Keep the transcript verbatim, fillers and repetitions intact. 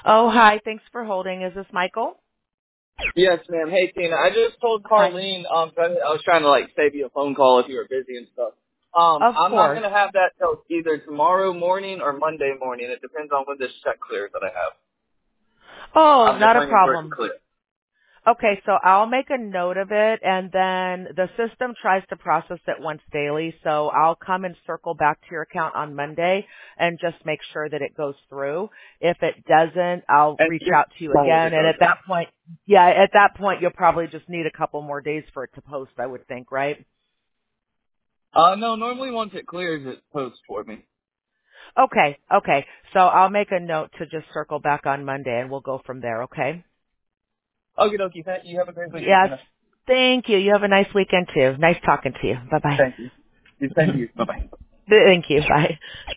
Oh, hi. Thanks for holding. Is this Michael? Yes, ma'am. Hey, Tina. I just told Hi. Carlene, um, I I was trying to, like, save you a phone call if you were busy and stuff. Um, Of I'm not course. going to have that till either tomorrow morning or Monday morning. It depends on when this check clears that I have. Oh, I'm just not a waiting for it to problem. clear. Okay, so I'll make a note of it, and then the system tries to process it once daily, so I'll come and circle back to your account on Monday and just make sure that it goes through. If it doesn't, I'll And reach just out to you tell if again, it and does at it. that point, yeah, at that point, you'll probably just need a couple more days for it to post, I would think, right? Uh, no, normally once it clears, it posts for me. Okay, okay. So I'll make a note to just circle back on Monday, and we'll go from there, okay? Okie dokie. Thank you. Have a great weekend, Yes. Tina. Thank you. You have a nice weekend too. Nice talking to you. Bye bye. Thank you. Thank you. Bye-bye. Thank you. Bye.